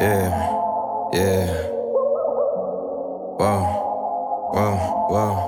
Yeah, yeah. Whoa, whoa, whoa.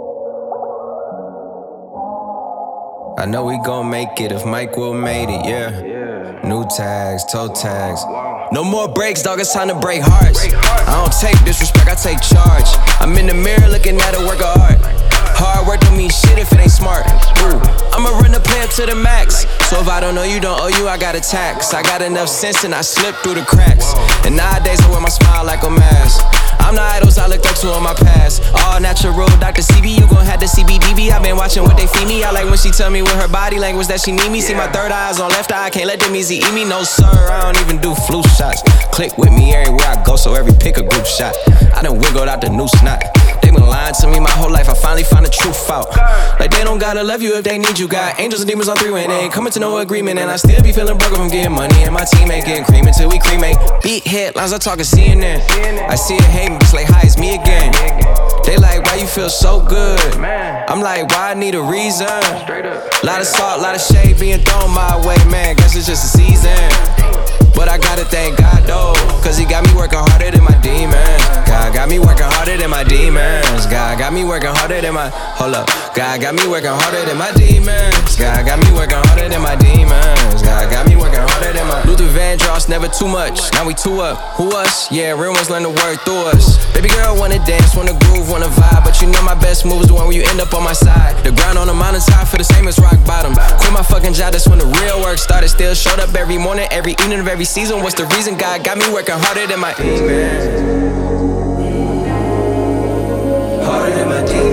I know we gon' make it if Mike Will made it, yeah. New tags, toe tags. No more breaks, dog, it's time to break hearts. I don't take disrespect, I take charge. I'm in the mirror looking at a work of art. Hard work don't mean shit if it ain't smart. Ooh, I'ma run the play up to the max. So if I don't know you, don't owe you, I got a tax. I got enough sense and I slip through the cracks. And nowadays I wear my smile like a mask. I'm the idols I looked up to in my past. All natural, Dr. CB, you gon' have the CBDB. I've been watching what they feed me. I like when she tell me with her body language that she need me. See my third eye's on left eye, I can't let them easy eat me. No sir, I don't even do flu shots. Click with me everywhere I go, so every pick a group shot. I done wiggled out the new snot. They been lying to me my whole life, I finally found the truth out. Like they don't gotta love you if they need you. Got angels and demons on three when they ain't coming to no agreement. And I still be feeling broke if I'm getting money. And my team ain't getting cream until we cremate. Beat headlines, I talkin' CNN. I see it hating, just like hi, it's me again. They like, why you feel so good? I'm like, why I need a reason? Lot of salt, lot of shade being thrown my way, man. Guess it's just a season. But I gotta thank God though, cause he got me working harder than my demons. God got me working harder than my demons. God got me working harder than my, hold up. God got me working harder than my demons. God got me working harder than my demons. God got me working harder than my Luther Vandross, never too much. Now we two up, who us? Yeah, real ones learn to work through us. Baby girl wanna dance, wanna groove, wanna vibe. But you know my best move is the one where you end up on my side. The ground on the mountaintop for the same as rock bottom. Quit my fucking job, that's when the real work started. Still showed up every morning, every evening of every season. What's the reason? God got me working harder than my demons. Harder than my demons.